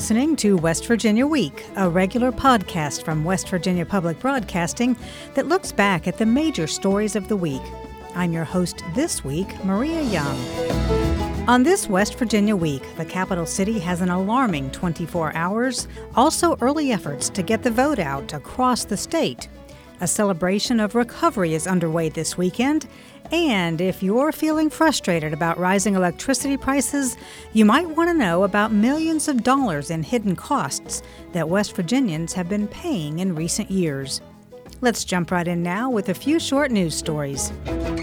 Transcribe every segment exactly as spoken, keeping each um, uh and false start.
listening to West Virginia Week, a regular podcast from West Virginia Public Broadcasting that looks back at the major stories of the week. I'm your host this week, Maria Young. On this West Virginia Week, the capital city has an alarming twenty-four hours, also early efforts to get the vote out across the state. A celebration of recovery is underway this weekend, and if you're feeling frustrated about rising electricity prices, you might want to know about millions of dollars in hidden costs that West Virginians have been paying in recent years. Let's jump right in now with a few short news stories.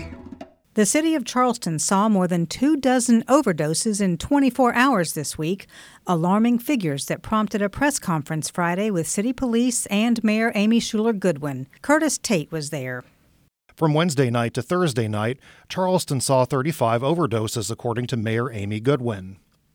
The city of Charleston saw more than two dozen overdoses in twenty-four hours this week, alarming figures that prompted a press conference Friday with city police and Mayor Amy Schuler Goodwin. Curtis Tate was there. From Wednesday night to Thursday night, Charleston saw thirty-five overdoses, according to Mayor Amy Goodwin.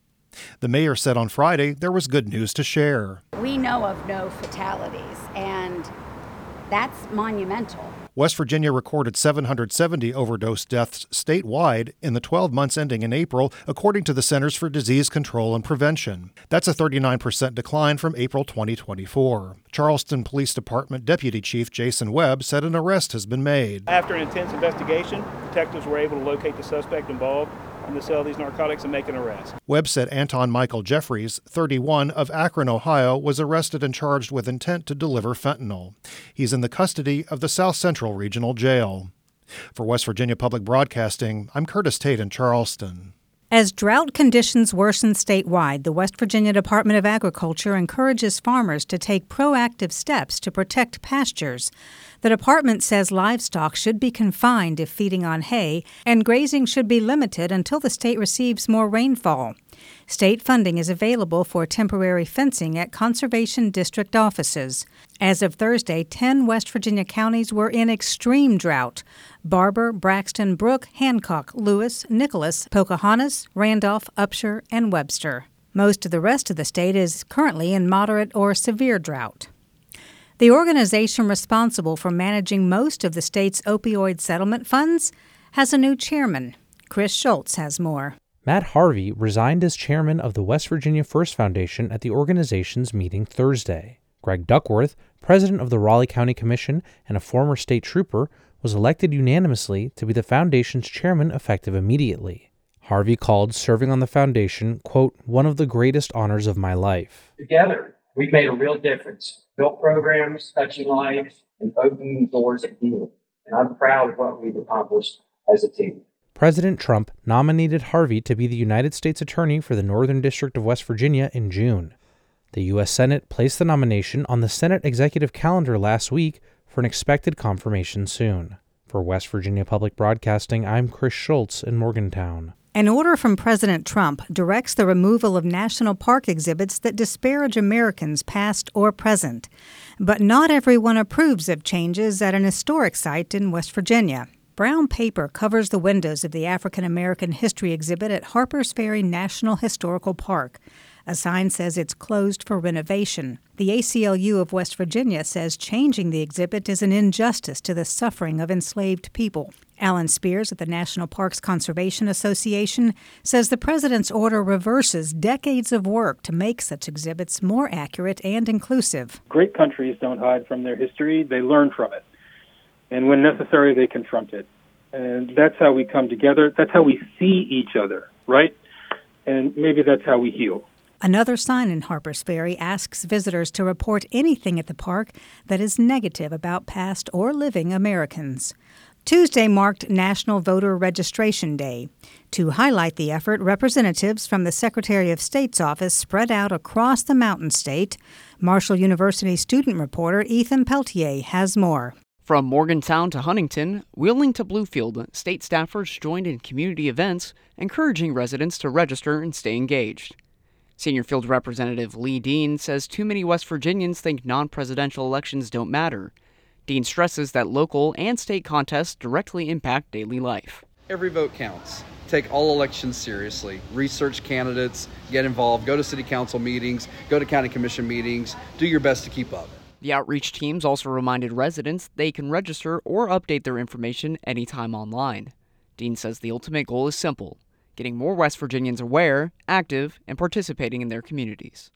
The mayor said on Friday there was good news to share. We know of no fatalities, and that's monumental. West Virginia recorded seven hundred seventy overdose deaths statewide in the twelve months ending in April, according to the Centers for Disease Control and Prevention. That's a thirty-nine percent decline from April twenty twenty-four. Charleston Police Department Deputy Chief Jason Webb said an arrest has been made. After an intense investigation, detectives were able to locate the suspect involved in the sale of these narcotics and make an arrest. Webb said Anton Michael Jeffries, thirty-one, of Akron, Ohio, was arrested and charged with intent to deliver fentanyl. He's in the custody of the South Central Regional Jail. For West Virginia Public Broadcasting, I'm Curtis Tate in Charleston. As drought conditions worsen statewide, the West Virginia Department of Agriculture encourages farmers to take proactive steps to protect pastures. The department says livestock should be confined if feeding on hay, and grazing should be limited until the state receives more rainfall. State funding is available for temporary fencing at conservation district offices. As of Thursday, ten West Virginia counties were in extreme drought: Barber, Braxton, Brooke, Hancock, Lewis, Nicholas, Pocahontas, Randolph, Upshur, and Webster. Most of the rest of the state is currently in moderate or severe drought. The organization responsible for managing most of the state's opioid settlement funds has a new chairman. Chris Schultz has more. Matt Harvey resigned as chairman of the West Virginia First Foundation at the organization's meeting Thursday. Greg Duckworth, president of the Raleigh County Commission and a former state trooper, was elected unanimously to be the foundation's chairman effective immediately. Harvey called serving on the foundation, quote, one of the greatest honors of my life. Together, we've made a real difference, built programs, touching lives, and opening doors of healing. And I'm proud of what we've accomplished as a team. President Trump nominated Harvey to be the United States Attorney for the Northern District of West Virginia in June. The U S Senate placed the nomination on the Senate executive calendar last week for an expected confirmation soon. For West Virginia Public Broadcasting, I'm Chris Schultz in Morgantown. An order from President Trump directs the removal of national park exhibits that disparage Americans past or present. But not everyone approves of changes at an historic site in West Virginia. Brown paper covers the windows of the African American History exhibit at Harpers Ferry National Historical Park. A sign says it's closed for renovation. The A C L U of West Virginia says changing the exhibit is an injustice to the suffering of enslaved people. Alan Spears at the National Parks Conservation Association says the president's order reverses decades of work to make such exhibits more accurate and inclusive. Great countries don't hide from their history, they learn from it. And when necessary, they confront it. And that's how we come together. That's how we see each other, right? And maybe that's how we heal. Another sign in Harpers Ferry asks visitors to report anything at the park that is negative about past or living Americans. Tuesday marked National Voter Registration Day. To highlight the effort, representatives from the Secretary of State's office spread out across the Mountain State. Marshall University student reporter Ethan Peltier has more. From Morgantown to Huntington, Wheeling to Bluefield, state staffers joined in community events, encouraging residents to register and stay engaged. Senior Field Representative Lee Dean says too many West Virginians think non-presidential elections don't matter. Dean stresses that local and state contests directly impact daily life. Every vote counts. Take all elections seriously. Research candidates, get involved, go to city council meetings, go to county commission meetings, do your best to keep up. The outreach teams also reminded residents they can register or update their information anytime online. Dean says the ultimate goal is simple: getting more West Virginians aware, active, and participating in their communities.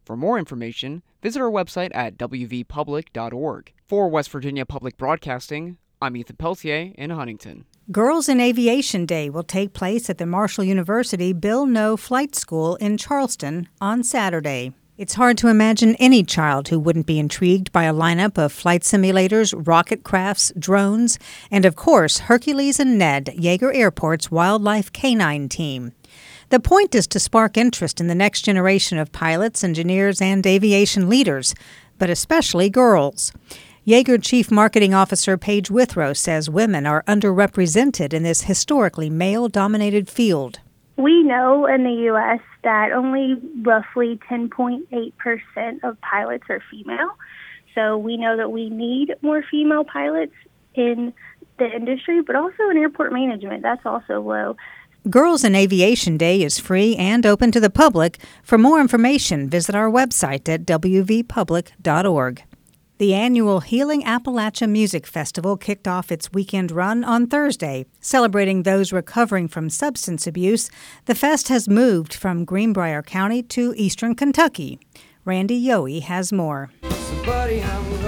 For more information, visit our website at w v public dot org. For West Virginia Public Broadcasting, I'm Ethan Peltier in Huntington. Girls in Aviation Day will take place at the Marshall University Bill Noe Flight School in Charleston on Saturday. It's hard to imagine any child who wouldn't be intrigued by a lineup of flight simulators, rocket crafts, drones, and of course, Hercules and Ned, Yeager Airport's wildlife canine team. The point is to spark interest in the next generation of pilots, engineers, and aviation leaders, but especially girls. Yeager Chief Marketing Officer Paige Withrow says women are underrepresented in this historically male-dominated field. We know in the U S that only roughly ten point eight percent of pilots are female. So we know that we need more female pilots in the industry, but also in airport management. That's also low. Girls in Aviation Day is free and open to the public. For more information, visit our website at w v public dot org. The annual Healing Appalachia Music Festival kicked off its weekend run on Thursday. Celebrating those recovering from substance abuse, the fest has moved from Greenbrier County to eastern Kentucky. Randy Yohe has more. So buddy, I'm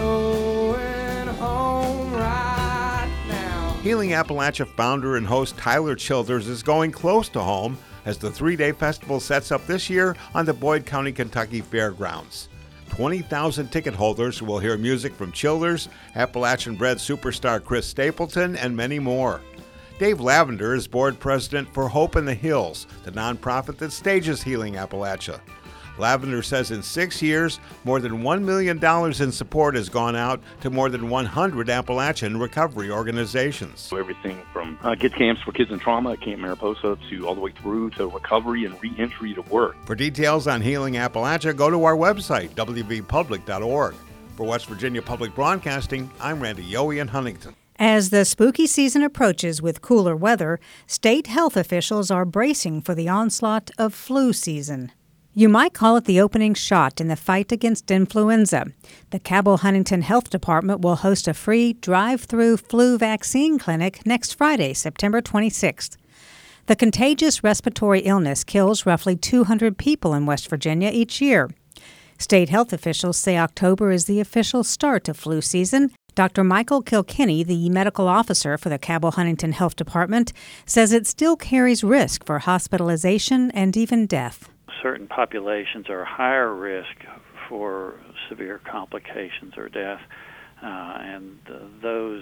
going home right now. Healing Appalachia founder and host Tyler Childers is going close to home as the three-day festival sets up this year on the Boyd County, Kentucky Fairgrounds. twenty thousand ticket holders will hear music from Childers, Appalachian-bred superstar Chris Stapleton, and many more. Dave Lavender is board president for Hope in the Hills, the nonprofit that stages Healing Appalachia. Lavender says in six years, more than one million dollars in support has gone out to more than one hundred Appalachian recovery organizations. So everything from uh, kids camps for kids in trauma at Camp Mariposa to all the way through to recovery and re-entry to work. For details on Healing Appalachia, go to our website, w v public dot org. For West Virginia Public Broadcasting, I'm Randy Yohe in Huntington. As the spooky season approaches with cooler weather, state health officials are bracing for the onslaught of flu season. You might call it the opening shot in the fight against influenza. The Cabell Huntington Health Department will host a free drive-through flu vaccine clinic next Friday, September twenty-sixth. The contagious respiratory illness kills roughly two hundred people in West Virginia each year. State health officials say October is the official start to flu season. Doctor Michael Kilkenny, the medical officer for the Cabell Huntington Health Department, says it still carries risk for hospitalization and even death. Certain populations are higher risk for severe complications or death, uh, and uh, those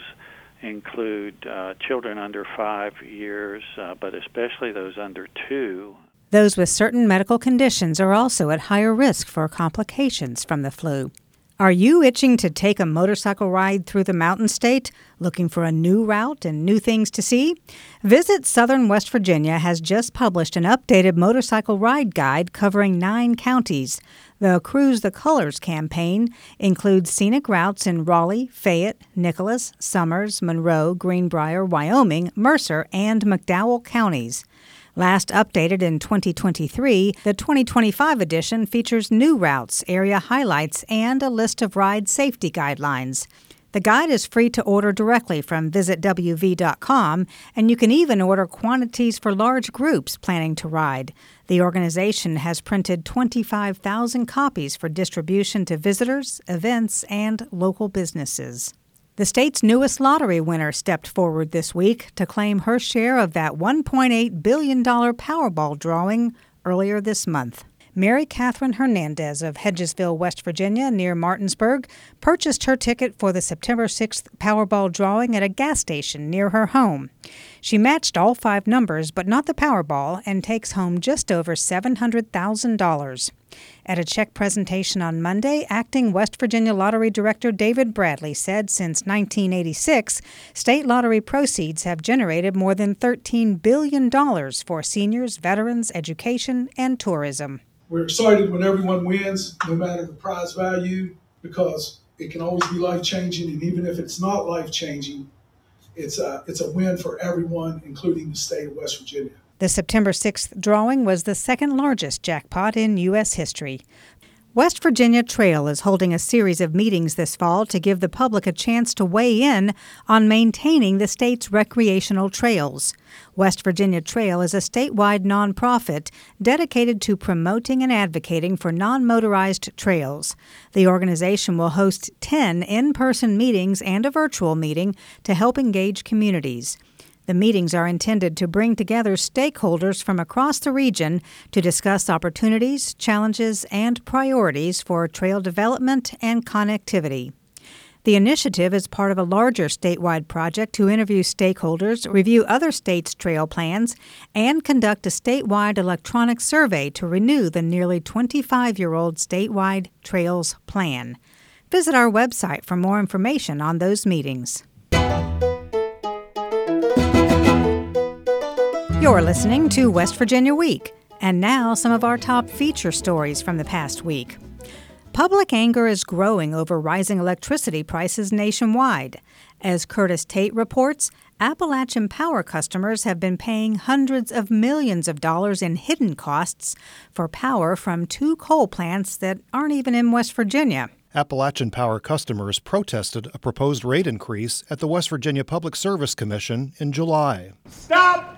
include uh, children under five years, uh, but especially those under two. Those with certain medical conditions are also at higher risk for complications from the flu. Are you itching to take a motorcycle ride through the Mountain State, looking for a new route and new things to see? Visit Southern West Virginia has just published an updated motorcycle ride guide covering nine counties. The Cruise the Colors campaign includes scenic routes in Raleigh, Fayette, Nicholas, Summers, Monroe, Greenbrier, Wyoming, Mercer, and McDowell counties. Last updated in twenty twenty-three, the twenty twenty-five edition features new routes, area highlights, and a list of ride safety guidelines. The guide is free to order directly from visit w v dot com, and you can even order quantities for large groups planning to ride. The organization has printed twenty-five thousand copies for distribution to visitors, events, and local businesses. The state's newest lottery winner stepped forward this week to claim her share of that one point eight billion dollars Powerball drawing earlier this month. Mary Catherine Hernandez of Hedgesville, West Virginia, near Martinsburg, purchased her ticket for the September sixth Powerball drawing at a gas station near her home. She matched all five numbers, but not the Powerball, and takes home just over seven hundred thousand dollars. At a check presentation on Monday, acting West Virginia Lottery Director David Bradley said since nineteen eighty-six, state lottery proceeds have generated more than thirteen billion dollars for seniors, veterans, education, and tourism. We're excited when everyone wins, no matter the prize value, because it can always be life-changing, and even if it's not life-changing, it's a, it's a win for everyone, including the state of West Virginia. The September sixth drawing was the second largest jackpot in U S history. West Virginia Trail is holding a series of meetings this fall to give the public a chance to weigh in on maintaining the state's recreational trails. West Virginia Trail is a statewide nonprofit dedicated to promoting and advocating for non-motorized trails. The organization will host ten in-person meetings and a virtual meeting to help engage communities. The meetings are intended to bring together stakeholders from across the region to discuss opportunities, challenges, and priorities for trail development and connectivity. The initiative is part of a larger statewide project to interview stakeholders, review other states' trail plans, and conduct a statewide electronic survey to renew the nearly twenty-five-year-old statewide Trails Plan. Visit our website for more information on those meetings. You're listening to West Virginia Week, and now some of our top feature stories from the past week. Public anger is growing over rising electricity prices nationwide. As Curtis Tate reports, Appalachian Power customers have been paying hundreds of millions of dollars in hidden costs for power from two coal plants that aren't even in West Virginia. Appalachian Power customers protested a proposed rate increase at the West Virginia Public Service Commission in July. Stop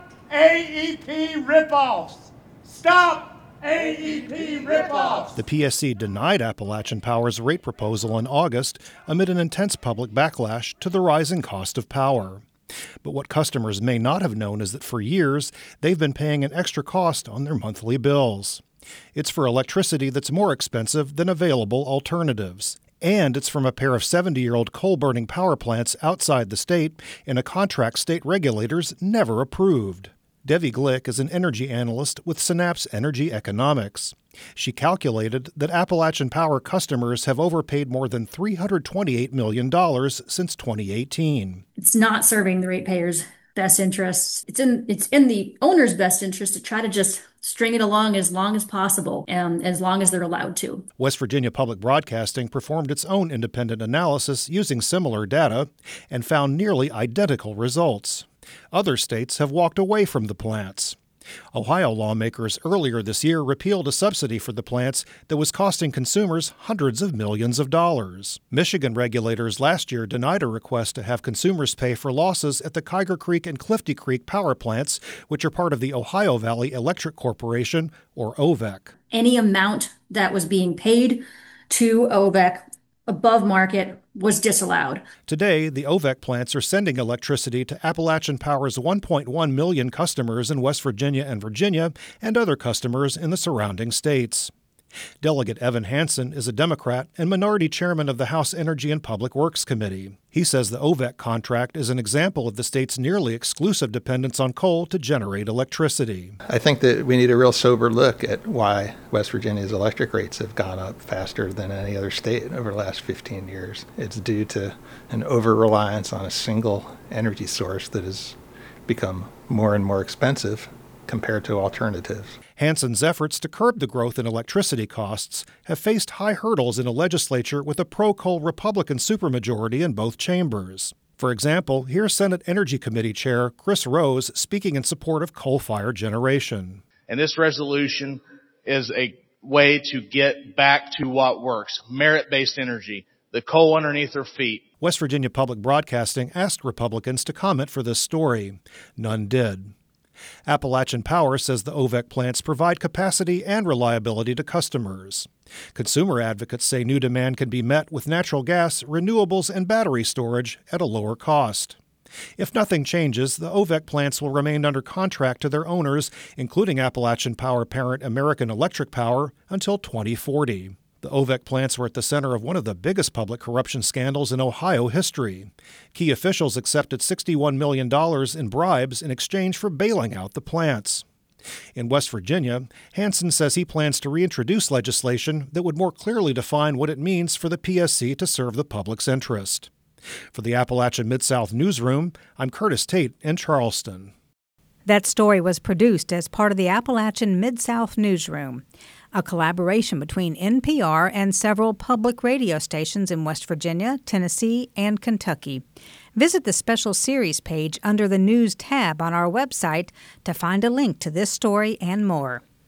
A E P ripoffs! Stop A E P ripoffs! The P S C denied Appalachian Power's rate proposal in August amid an intense public backlash to the rising cost of power. But what customers may not have known is that for years, they've been paying an extra cost on their monthly bills. It's for electricity that's more expensive than available alternatives. And it's from a pair of seventy-year-old coal-burning power plants outside the state in a contract state regulators never approved. Devi Glick is an energy analyst with Synapse Energy Economics. She calculated that Appalachian Power customers have overpaid more than three hundred twenty-eight million dollars since twenty eighteen. It's not serving the ratepayers' best interests. It's in it's in the owner's best interest to try to just string it along as long as possible, and as long as they're allowed to. West Virginia Public Broadcasting performed its own independent analysis using similar data and found nearly identical results. Other states have walked away from the plants. Ohio lawmakers earlier this year repealed a subsidy for the plants that was costing consumers hundreds of millions of dollars. Michigan regulators last year denied a request to have consumers pay for losses at the Kiger Creek and Clifty Creek power plants, which are part of the Ohio Valley Electric Corporation, or O V E C. Any amount that was being paid to O V E C above market was disallowed. Today, the O V E C plants are sending electricity to Appalachian Power's one point one million customers in West Virginia and Virginia and other customers in the surrounding states. Delegate Evan Hansen is a Democrat and minority chairman of the House Energy and Public Works Committee. He says the O V E C contract is an example of the state's nearly exclusive dependence on coal to generate electricity. I think that we need a real sober look at why West Virginia's electric rates have gone up faster than any other state over the last fifteen years. It's due to an over-reliance on a single energy source that has become more and more expensive compared to alternatives. Hansen's efforts to curb the growth in electricity costs have faced high hurdles in a legislature with a pro-coal Republican supermajority in both chambers. For example, here's Senate Energy Committee Chair Chris Rose speaking in support of coal-fired generation. And this resolution is a way to get back to what works, merit-based energy, the coal underneath their feet. West Virginia Public Broadcasting asked Republicans to comment for this story. None did. Appalachian Power says the O V E C plants provide capacity and reliability to customers. Consumer advocates say new demand can be met with natural gas, renewables, and battery storage at a lower cost. If nothing changes, the O V E C plants will remain under contract to their owners, including Appalachian Power parent American Electric Power, until twenty forty. The O V E C plants were at the center of one of the biggest public corruption scandals in Ohio history. Key officials accepted sixty-one million dollars in bribes in exchange for bailing out the plants. In West Virginia, Hansen says he plans to reintroduce legislation that would more clearly define what it means for the P S C to serve the public's interest. For the Appalachian Mid-South Newsroom, I'm Curtis Tate in Charleston. That story was produced as part of the Appalachian Mid-South Newsroom, a collaboration between N P R and several public radio stations in West Virginia, Tennessee, and Kentucky. Visit the special series page under the News tab on our website to find a link to this story and more.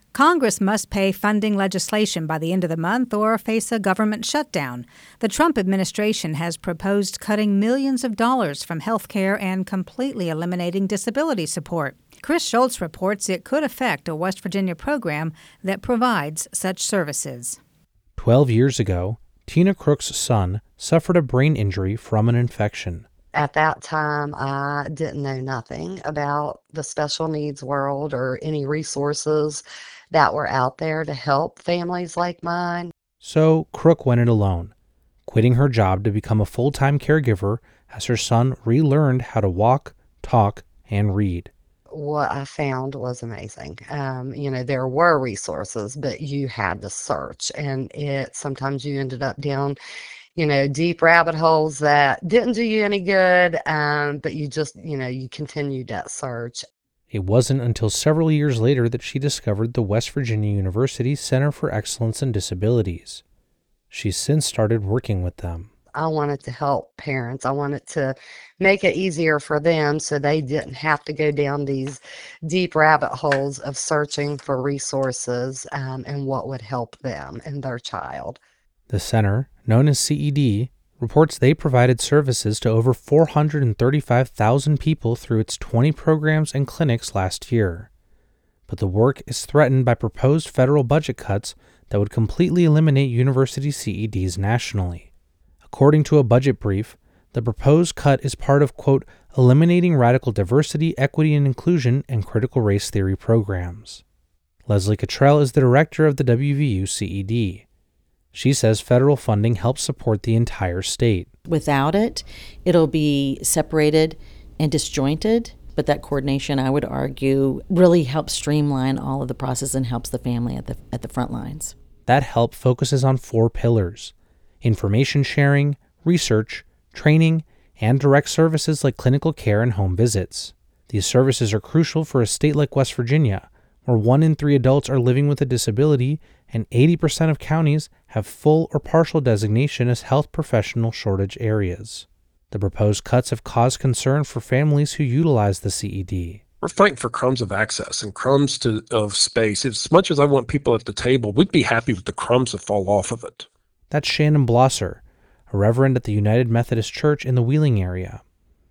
Congress must pay funding legislation by the end of the month or face a government shutdown. The Trump administration has proposed cutting millions of dollars from health care and completely eliminating disability support. Chris Schultz reports it could affect a West Virginia program that provides such services. Twelve years ago, Tina Crook's son suffered a brain injury from an infection. At that time, I didn't know nothing about the special needs world or any resources that were out there to help families like mine. So Crook went it alone, quitting her job to become a full-time caregiver as her son relearned how to walk, talk, and read. What I found was amazing. Um, you know, there were resources, but you had to search, and it sometimes you ended up down, you know, deep rabbit holes that didn't do you any good, um, but you just, you know, you continued that search. It wasn't until several years later that she discovered the West Virginia University Center for Excellence in Disabilities. She's since started working with them. I wanted to help parents. I wanted to make it easier for them so they didn't have to go down these deep rabbit holes of searching for resources um, and what would help them and their child. The center, known as C E D, reports they provided services to over four hundred thirty-five thousand people through its twenty programs and clinics last year. But the work is threatened by proposed federal budget cuts that would completely eliminate university C E Ds nationally. According to a budget brief, the proposed cut is part of, quote, eliminating radical diversity, equity, and inclusion and critical race theory programs. Leslie Cottrell is the director of the W V U C E D. She says federal funding helps support the entire state. Without it, it'll be separated and disjointed, but that coordination, I would argue, really helps streamline all of the process and helps the family at the at the front lines. That help focuses on four pillars: information sharing, research, training, and direct services like clinical care and home visits. These services are crucial for a state like West Virginia, where one in three adults are living with a disability and eighty percent of counties have full or partial designation as health professional shortage areas. The proposed cuts have caused concern for families who utilize the C E D. We're fighting for crumbs of access and crumbs to, of space. As much as I want people at the table, we'd be happy with the crumbs that fall off of it. That's Shannon Blosser, a reverend at the United Methodist Church in the Wheeling area.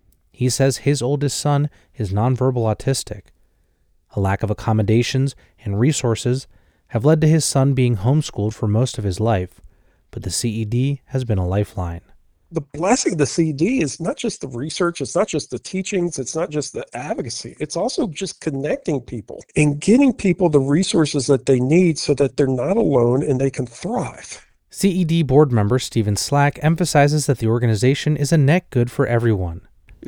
He says his oldest son is nonverbal autistic. A lack of accommodations and resources have led to his son being homeschooled for most of his life, but the C E D has been a lifeline. The blessing of the C E D is not just the research, it's not just the teachings, it's not just the advocacy, it's also just connecting people and getting people the resources that they need so that they're not alone and they can thrive. C E D board member Stephen Slack emphasizes that the organization is a net good for everyone.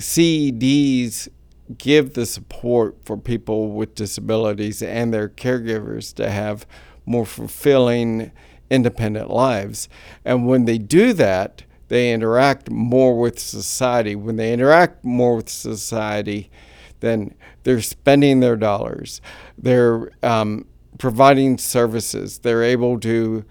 C E Ds give the support for people with disabilities and their caregivers to have more fulfilling, independent lives. And when they do that, they interact more with society. When they interact more with society, then they're spending their dollars. They're um, providing services. They're able to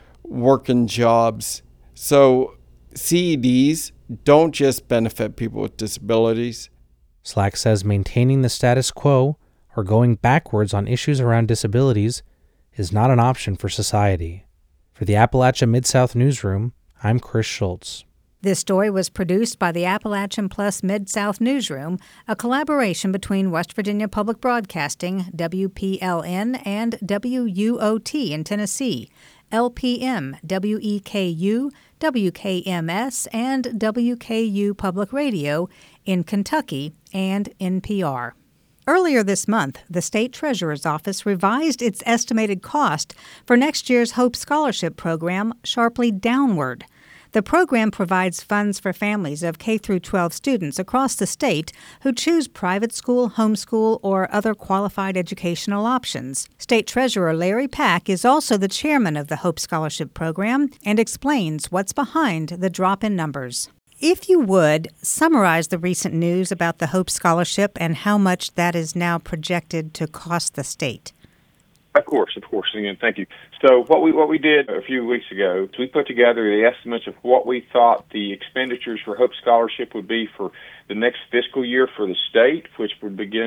work in jobs. So C E Ds don't just benefit people with disabilities. Slack says maintaining the status quo or going backwards on issues around disabilities is not an option for society. For the Appalachia Mid-South Newsroom, I'm Chris Schultz. This story was produced by the Appalachian Plus Mid-South Newsroom, a collaboration between West Virginia Public Broadcasting, W P L N, and W U O T in Tennessee, L P M, W E K U, W K M S, and W K U Public Radio in Kentucky, and N P R. Earlier this month, the State Treasurer's Office revised its estimated cost for next year's Hope Scholarship Program sharply downward. The program provides funds for families of K through twelve students across the state who choose private school, homeschool, or other qualified educational options. State Treasurer Larry Pack is also the chairman of the Hope Scholarship Program and explains what's behind the drop in numbers. If you would, summarize the recent news about the Hope Scholarship and how much that is now projected to cost the state. Of course, of course. Again, thank you. So what we what we did a few weeks ago is we put together the estimates of what we thought the expenditures for Hope Scholarship would be for the next fiscal year for the state, which would begin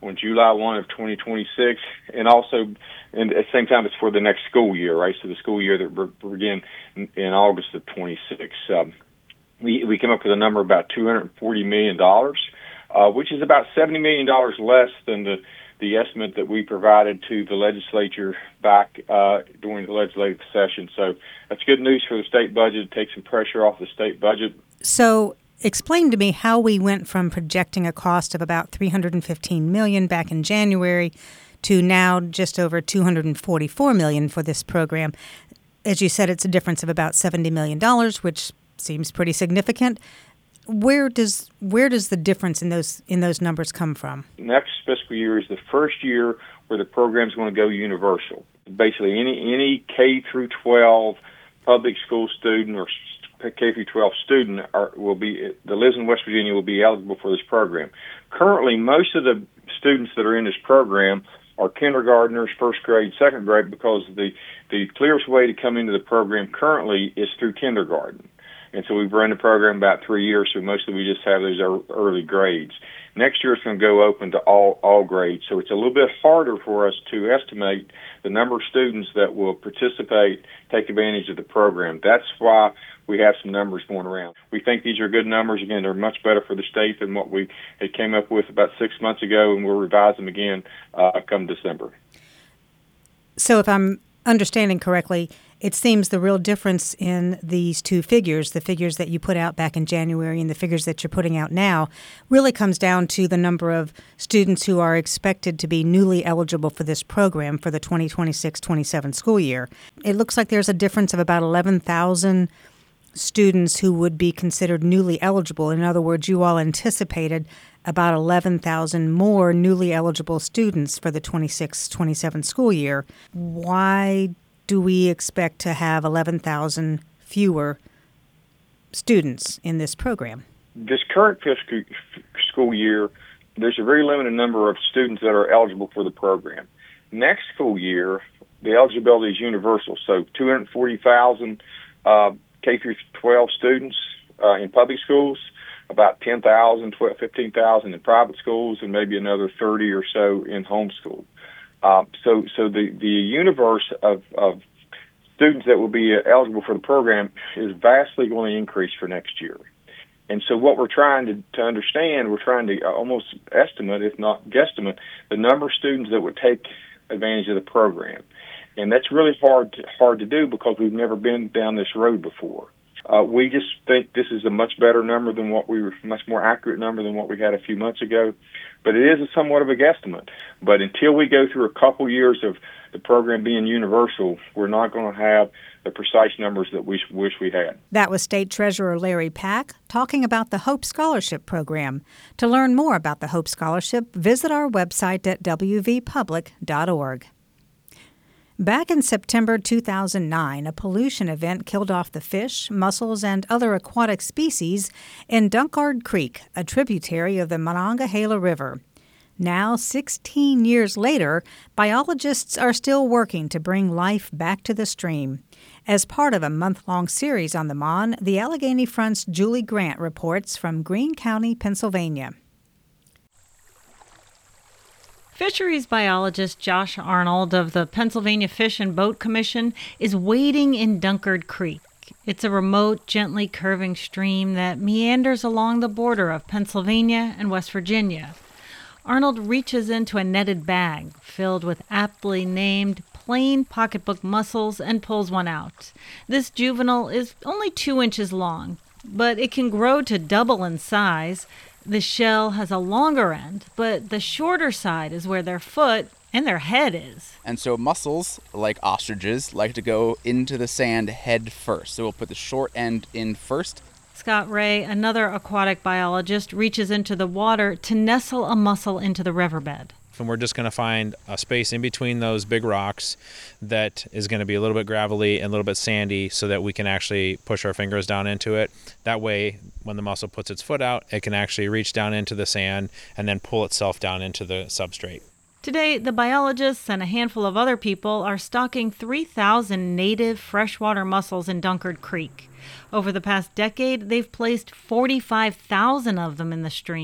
on July first of twenty twenty-six, and also and at the same time it's for the next school year, right? So the school year that will begin in, in August of twenty-six. Um, we we came up with a number of about two hundred forty million dollars, uh, which is about seventy million dollars less than the the estimate that we provided to the legislature back uh, during the legislative session. So that's good news for the state budget. It takes some pressure off the state budget. So explain to me how we went from projecting a cost of about three hundred fifteen million dollars back in January to now just over two hundred forty-four million dollars for this program. As you said, it's a difference of about seventy million dollars, which seems pretty significant. Where does where does the difference in those in those numbers come from? Next fiscal year is the first year where the program is going to go universal. Basically, any any K through twelve public school student or K through twelve student are, will be that lives in West Virginia will be eligible for this program. Currently, most of the students that are in this program are kindergartners, first grade, second grade, because the the clearest way to come into the program currently is through kindergarten. And so we've run the program about three years, so mostly we just have those early grades. Next year it's going to go open to all, all grades, so it's a little bit harder for us to estimate the number of students that will participate, take advantage of the program. That's why we have some numbers going around. We think these are good numbers. Again, they're much better for the state than what we had came up with about six months ago, and we'll revise them again uh, come December. So if I'm understanding correctly, it seems the real difference in these two figures, the figures that you put out back in January and the figures that you're putting out now, really comes down to the number of students who are expected to be newly eligible for this program for the twenty twenty-six twenty-seven school year. It looks like there's a difference of about eleven thousand students who would be considered newly eligible. In other words, you all anticipated about eleven thousand more newly eligible students for the twenty-six twenty-seven school year. Why do we expect to have eleven thousand fewer students in this program? This current fiscal school year, there's a very limited number of students that are eligible for the program. Next school year, the eligibility is universal, so two hundred forty thousand uh, K through twelve students uh, in public schools, about ten thousand, twelve, fifteen thousand in private schools, and maybe another thirty or so in homeschool. Uh, so, so the, the universe of, of students that will be eligible for the program is vastly going to increase for next year. And so what we're trying to, to understand, we're trying to almost estimate, if not guesstimate, the number of students that would take advantage of the program. And that's really hard to, hard to do because we've never been down this road before. Uh, we just think this is a much better number than what we were, much more accurate number than what we had a few months ago. But it is a somewhat of a guesstimate. But until we go through a couple years of the program being universal, we're not going to have the precise numbers that we wish we had. That was State Treasurer Larry Pack talking about the Hope Scholarship Program. To learn more about the Hope Scholarship, visit our website at w v public dot org. Back in September two thousand nine, a pollution event killed off the fish, mussels, and other aquatic species in Dunkard Creek, a tributary of the Monongahela River. Now, sixteen years later, biologists are still working to bring life back to the stream. As part of a month-long series on the Mon, the Allegheny Front's Julie Grant reports from Greene County, Pennsylvania. Fisheries biologist Josh Arnold of the Pennsylvania Fish and Boat Commission is wading in Dunkard Creek. It's a remote, gently curving stream that meanders along the border of Pennsylvania and West Virginia. Arnold reaches into a netted bag filled with aptly named plain pocketbook mussels and pulls one out. This juvenile is only two inches long, but it can grow to double in size. The shell has a longer end, but the shorter side is where their foot and their head is. And so mussels, like ostriches, like to go into the sand head first. So we'll put the short end in first. Scott Ray, another aquatic biologist, reaches into the water to nestle a mussel into the riverbed. And we're just going to find a space in between those big rocks that is going to be a little bit gravelly and a little bit sandy so that we can actually push our fingers down into it. That way, when the mussel puts its foot out, it can actually reach down into the sand and then pull itself down into the substrate. Today, the biologists and a handful of other people are stocking three thousand native freshwater mussels in Dunkard Creek. Over the past decade, they've placed forty-five thousand of them in the stream.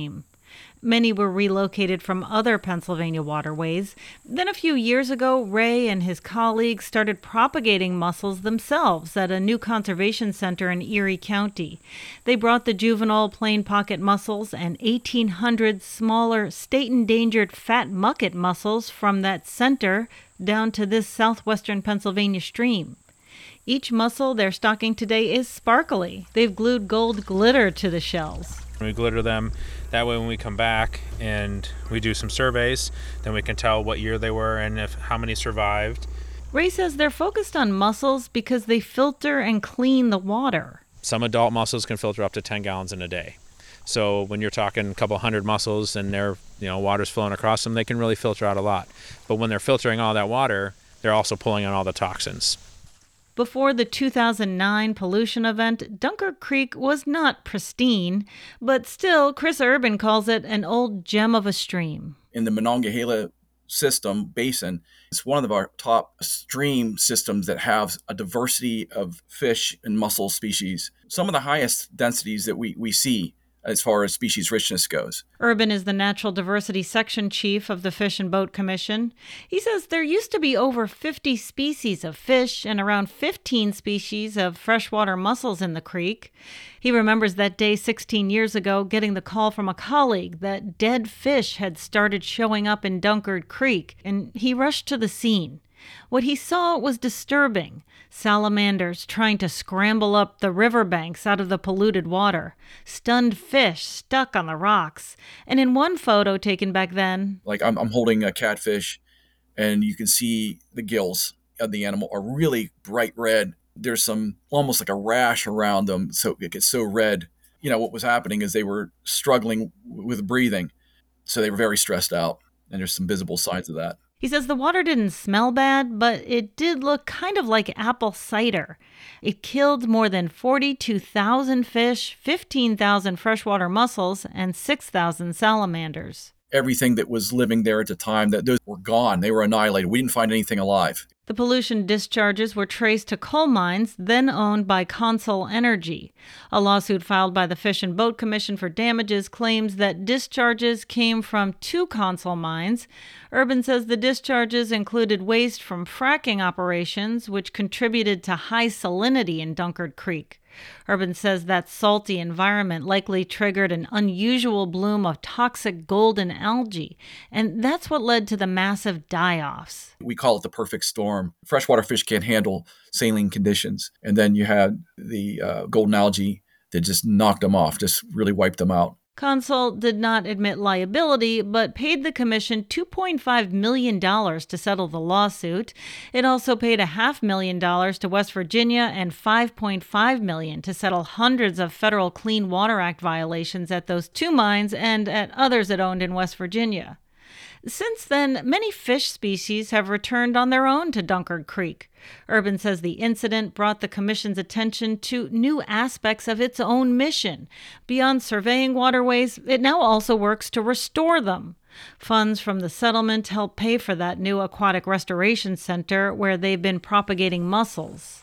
Many were relocated from other Pennsylvania waterways. Then a few years ago, Ray and his colleagues started propagating mussels themselves at a new conservation center in Erie County. They brought the juvenile plain pocket mussels and eighteen hundred smaller state-endangered fat mucket mussels from that center down to this southwestern Pennsylvania stream. Each mussel they're stocking today is sparkly. They've glued gold glitter to the shells. We glitter them. That way when we come back and we do some surveys, then we can tell what year they were and if how many survived. Ray says they're focused on mussels because they filter and clean the water. Some adult mussels can filter up to ten gallons in a day. So when you're talking a couple hundred mussels and their you know water's flowing across them, they can really filter out a lot. But when they're filtering all that water, they're also pulling out all the toxins. Before the two thousand nine pollution event, Dunkard Creek was not pristine, but still, Chris Urban calls it an old gem of a stream. In the Monongahela system basin, it's one of our top stream systems that have a diversity of fish and mussel species, some of the highest densities that we, we see as far as species richness goes. Urban is the Natural Diversity Section Chief of the Fish and Boat Commission. He says there used to be over fifty species of fish and around fifteen species of freshwater mussels in the creek. He remembers that day sixteen years ago getting the call from a colleague that dead fish had started showing up in Dunkard Creek, and he rushed to the scene. What he saw was disturbing. Salamanders trying to scramble up the riverbanks out of the polluted water. Stunned fish stuck on the rocks. And in one photo taken back then... Like I'm, I'm holding a catfish, and you can see the gills of the animal are really bright red. There's some, almost like a rash around them, so it gets so red. You know, what was happening is they were struggling with breathing, so they were very stressed out, and there's some visible signs of that. He says the water didn't smell bad, but it did look kind of like apple cider. It killed more than forty-two thousand fish, fifteen thousand freshwater mussels, and six thousand salamanders. Everything that was living there at the time, that those were gone. They were annihilated. We didn't find anything alive. The pollution discharges were traced to coal mines then owned by Consol Energy. A lawsuit filed by the Fish and Boat Commission for damages claims that discharges came from two Consol mines. Urban says the discharges included waste from fracking operations, which contributed to high salinity in Dunkard Creek. Urban says that salty environment likely triggered an unusual bloom of toxic golden algae, and that's what led to the massive die-offs. We call it the perfect storm. Freshwater fish can't handle saline conditions, and then you had the uh, golden algae that just knocked them off, just really wiped them out. Consol did not admit liability, but paid the commission two point five million dollars to settle the lawsuit. It also paid a half million dollars to West Virginia and five point five million dollars to settle hundreds of federal Clean Water Act violations at those two mines and at others it owned in West Virginia. Since then, many fish species have returned on their own to Dunkard Creek. Urban says the incident brought the Commission's attention to new aspects of its own mission. Beyond surveying waterways, it now also works to restore them. Funds from the settlement help pay for that new aquatic restoration center where they've been propagating mussels.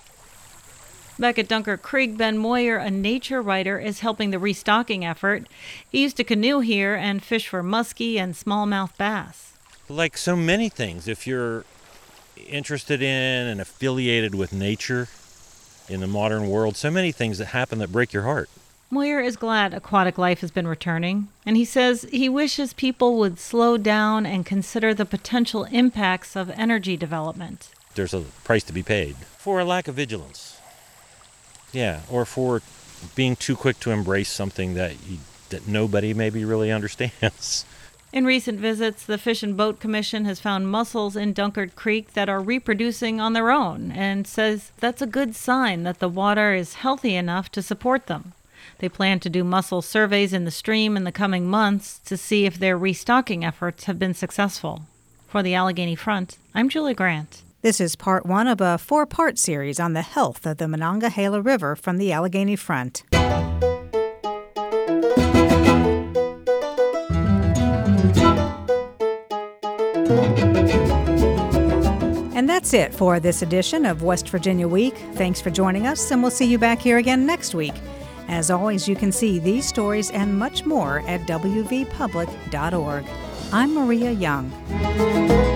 Back at Dunkard Creek, Ben Moyer, a nature writer, is helping the restocking effort. He used to canoe here and fish for muskie and smallmouth bass. Like so many things, if you're interested in and affiliated with nature in the modern world, so many things that happen that break your heart. Moyer is glad aquatic life has been returning, and he says he wishes people would slow down and consider the potential impacts of energy development. There's a price to be paid for a lack of vigilance. Yeah, or for being too quick to embrace something that you, that nobody maybe really understands. In recent visits, the Fish and Boat Commission has found mussels in Dunkard Creek that are reproducing on their own and says that's a good sign that the water is healthy enough to support them. They plan to do mussel surveys in the stream in the coming months to see if their restocking efforts have been successful. For the Allegheny Front, I'm Julia Grant. This is part one of a four-part series on the health of the Monongahela River from the Allegheny Front. And that's it for this edition of West Virginia Week. Thanks for joining us, and we'll see you back here again next week. As always, you can see these stories and much more at w v public dot org. I'm Maria Young.